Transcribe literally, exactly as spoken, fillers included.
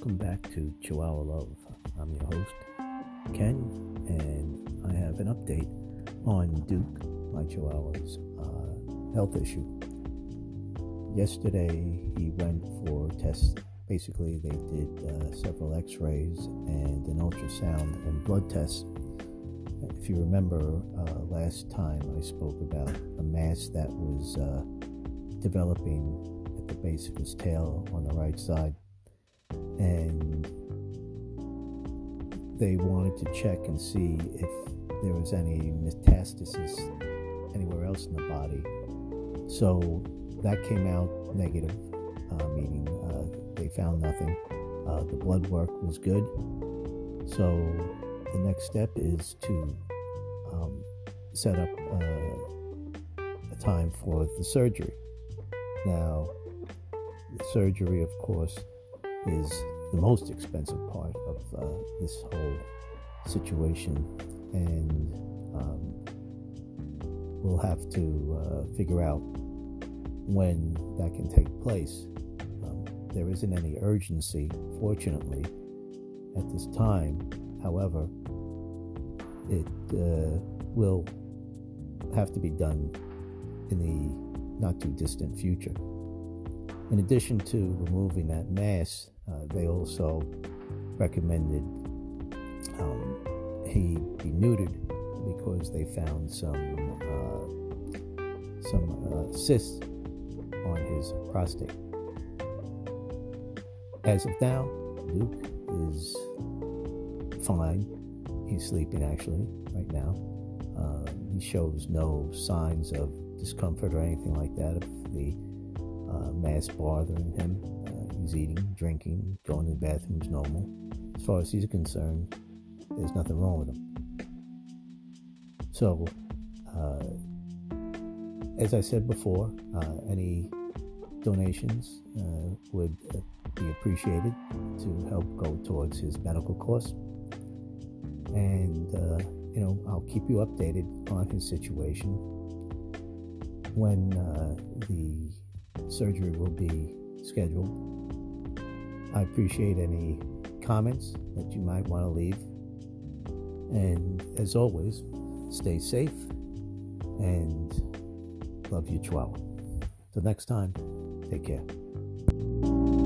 Welcome back to Chihuahua Love. I'm your host, Ken, and I have an update on Duke, my Chihuahua's uh, health issue. Yesterday, he went for tests. Basically, they did uh, several x-rays and an ultrasound and blood tests. If you remember, uh, last time I spoke about a mass that was uh, developing at the base of his tail on the right side. And they wanted to check and see if there was any metastasis anywhere else in the body. So that came out negative, uh, meaning uh, they found nothing. Uh, the blood work was good. So the next step is to um, set up uh, a time for the surgery. Now, the surgery, of course, is the most expensive part of uh, this whole situation, and um, we'll have to uh, figure out when that can take place. Um, there isn't any urgency, fortunately, at this time. However, it uh, will have to be done in the not too distant future. In addition to removing that mass, uh, they also recommended um, he be neutered because they found some uh, some uh, cysts on his prostate. As of now, Luke is fine. He's sleeping actually right now. Uh, he shows no signs of discomfort or anything like that of the Uh, mass bothering him. Uh, he's eating, drinking, going to the bathroom is normal. As far as he's concerned, there's nothing wrong with him. So, uh, as I said before, uh, any donations uh, would uh, be appreciated to help go towards his medical costs. And, uh, you know, I'll keep you updated on his situation when uh, the surgery will be scheduled. I appreciate any comments that you might want to leave. And as always, stay safe and love you, Chihuahua. Till next time, take care.